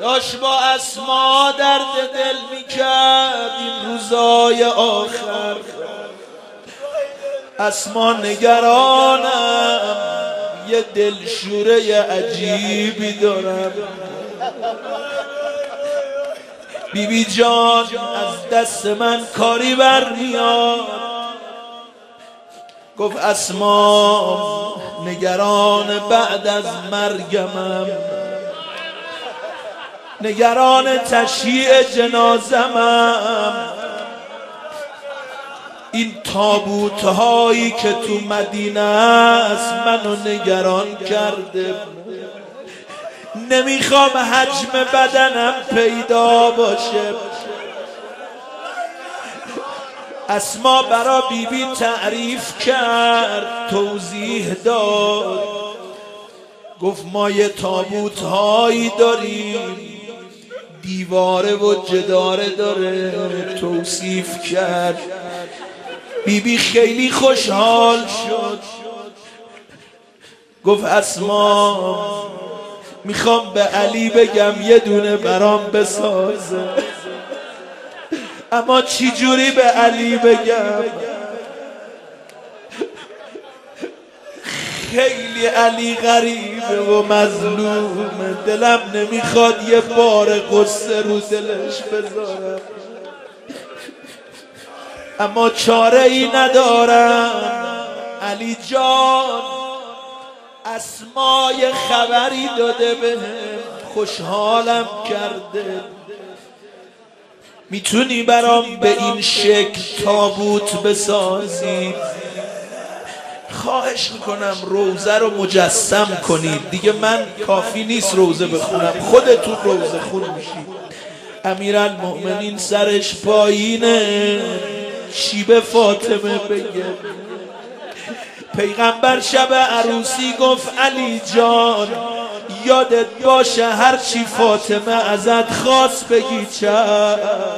داشت با اسما درد دل میکرد این روزای آخر. اسما نگرانم یه دلشوره عجیبی دارم. بیبی جان از دست من کاری برمیاد. گفت اسما نگران بعد از مرگمم، نگران تشییع جنازمم. این تابوت هایی که تو مدینه است منو نگران کرده. نمیخوام حجم بدنم پیدا باشه. اسما برا بیبی تعریف کرد، توضیح داد. گفت ما یه تابوت هایی داریم، دیواره و جداره داره. توصیف کرد. بیبی خیلی خوشحال شد. گفت اسما میخوام به علی بگم یه دونه برام بسازه، اما چی جوری به علی بگم؟ خیلی علی غریبه و مظلومه، دلم نمیخواد یه بار قصه رو دلش بذارم، اما چاره ای ندارم. علی جان اسما یه خبری داده بهم، خوشحالم کرده. میتونی برام به این شکل تابوت بسازی؟ خواهش میکنم روزه رو مجسم کنید. دیگه من کافی نیست روزه بخونم، خودتون روزه خون میشید. امیرالمؤمنین سرش پایینه، چی به فاطمه بگه؟ پیغمبر شب عروسی گفت علی جان یادت باشه هرچی فاطمه ازت خواست بگی چشم.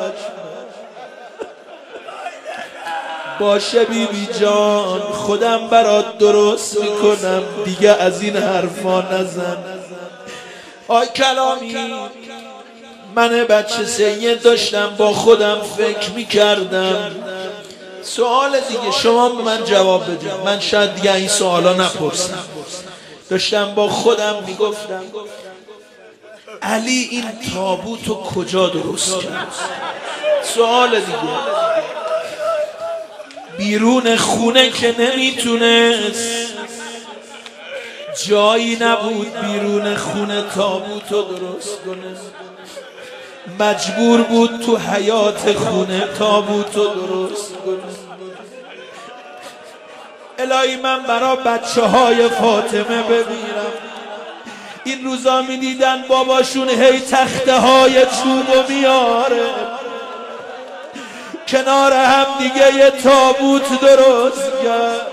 باشه بیبی جان، خودم برات درست میکنم، دیگه از این حرفا نزن. آی کلامی، من بچه سید داشتم با خودم فکر میکردم. سوال دیگه شما به من جواب بدید، من شاید دیگه این سوالا نپرسم. داشتم با خودم میگفتم علی این تابوتو کجا درست کرد؟ سوال دیگه. بیرون خونه که نمیتونست، جایی نبود بیرون خونه تابوتو درست کنه، مجبور بود تو حیاط خونه تابوتو درست کنه. الهی من برا بچه های فاطمه بمیرم. این روزا می دیدن باباشون هی تخته های چوبو میاره، کنار هم دیگه یه تابوت درست کرد.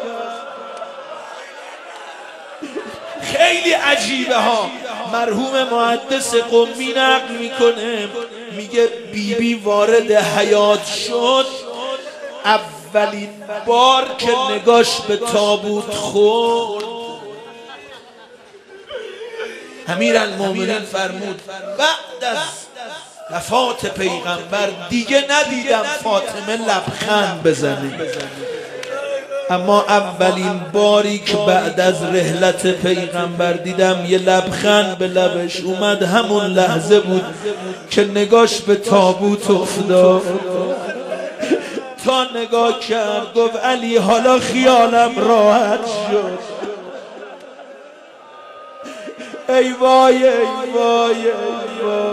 خیلی عجیبه ها. مرحوم محدث قمی نقل میکنه، میگه بیبی وارد حیاط شد، اولین بار که نگاش به تابوت خورد، امیرالمؤمنین فرمود بعد از وفات پیغمبر دیگه ندیدم فاطمه لبخند بزنه، اما اولین باری که بعد از رحلت پیغمبر دیدم یه لبخند به لبش اومد، همون لحظه بود که نگاش به تابوت افتاد. تا نگاه کرد گفت علی حالا خیالم راحت شد. ای وای ای وای ای وای،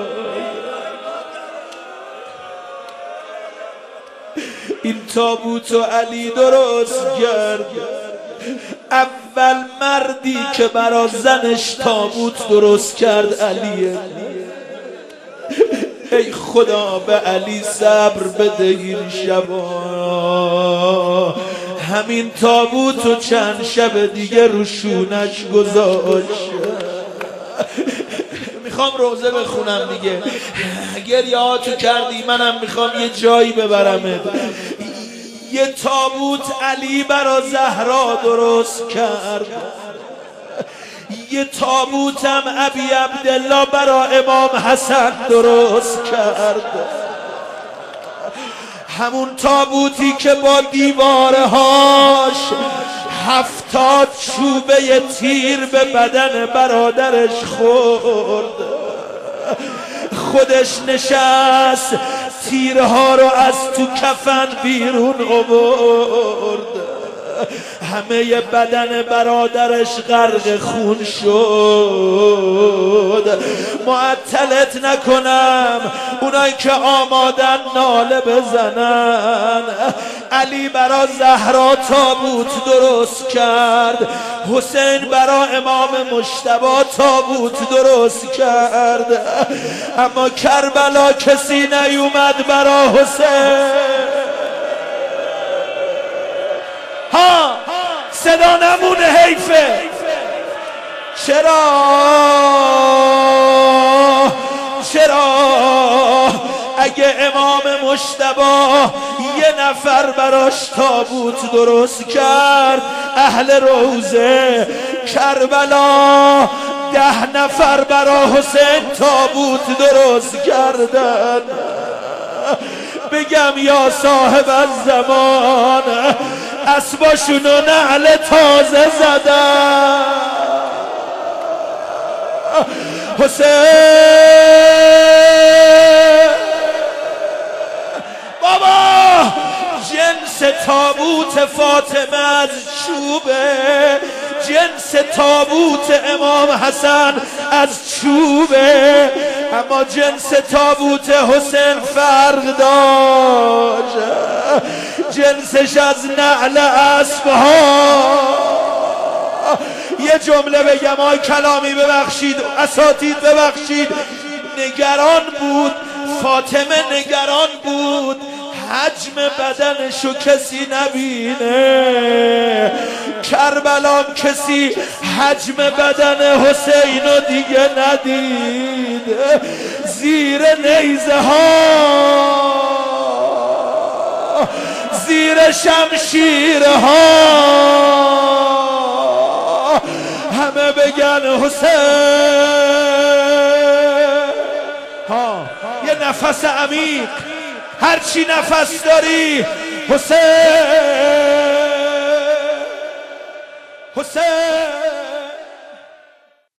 این تابوتو علی درست کرد. اول مردی که برا زنش تابوت درست کرد علیه. ای خدا به علی صبر بده این شبا. همین تابوتو چند شب دیگه رو شونش گذاشت. میخوام روزه بخونم دیگه، گریه هاتو کردی، منم میخوام یه جایی ببرمت. یه تابوت علی برا زهرا درست کرد. یه تابوتم ابی عبدالله برا امام حسن درست کرد، همون تابوتی که با دیوارهاش 70 چوبه تیر به بدن برادرش خورد. خودش نشست تیرها رو از تو کفن بیرون آورد، همه بدن برادرش غرق خون شد. معطلت نکنم، اونایی که آمادن ناله بزنن. علی برا زهرا تابوت درست کرد، حسین برا امام مجتبی تابوت درست کرد، اما کربلا کسی نیومد برا حسین. ها صدا نمونه، حیفه. چرا اگه امام مجتبی یه نفر براش تابوت درست کرد، اهل روزه کربلا 10 نفر برا حسین تابوت درست کردن. بگم یا صاحب الزمان، اسباشونو نعل تازه زدن. حسین بابا، جنس تابوت فاطمه از چوبه، جنس تابوت امام حسن از چوبه، اما جنس تابوت حسین فرق داشت، جنسش از نعل اسبها. یه جمله بگم آی کلامی ببخشید، اساتید ببخشید، نگران بود فاطمه، نگران بود حجم بدنشو کسی نبینه. کربلام کسی حجم بدن حسینو دیگه ندید، زیر نیزه ها، زیر شمشیرها همه بگن حسین. ها یه نفس عمیق، هرچی نفس داری، حسین حسین.